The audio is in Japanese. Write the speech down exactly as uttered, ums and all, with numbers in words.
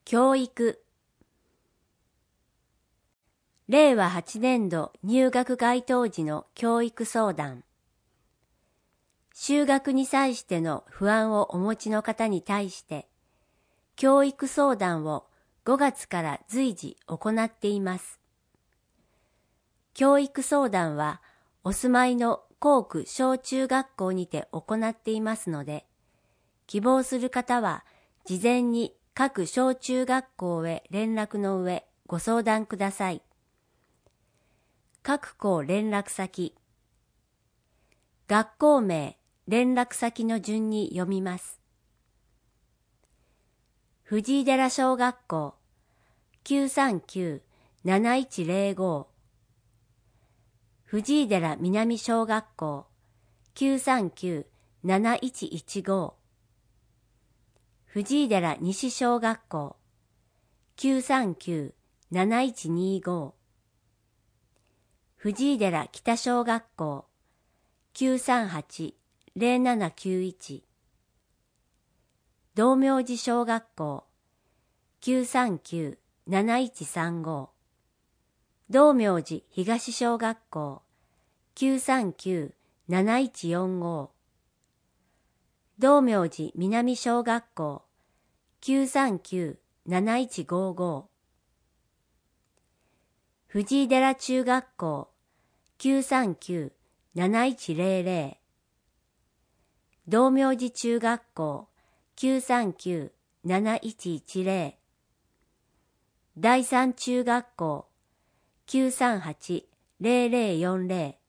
教育。れいわはちねんど入学該当時の教育相談。就学に際しての不安をお持ちの方に対して、教育相談をごがつから随時行っています。教育相談はお住まいの校区小中学校にて行っていますので、希望する方は事前に各小中学校へ連絡の上ご相談ください。各校連絡先。学校名、連絡先の順に読みます。藤井寺小学校 きゅうさんきゅう なないちぜろご 藤井寺南小学校 きゅうさんきゅう なないちいちご 藤井寺西小学校 きゅうさんきゅう なないちにご 藤井寺北小学校 きゅうさんはち ぜろななきゅういち 道明寺小学校 きゅうさんきゅう なないちさんご 道明寺東小学校 きゅうさんきゅう なないちよんご 道明寺南小学校 きゅうさんきゅう なないちごご 藤井寺中学校 きゅうさんきゅう なないちぜろぜろ 道明寺中学校 きゅうさんきゅう なないちいちぜろ 第三中学校 きゅうさんはち ぜろぜろよんぜろ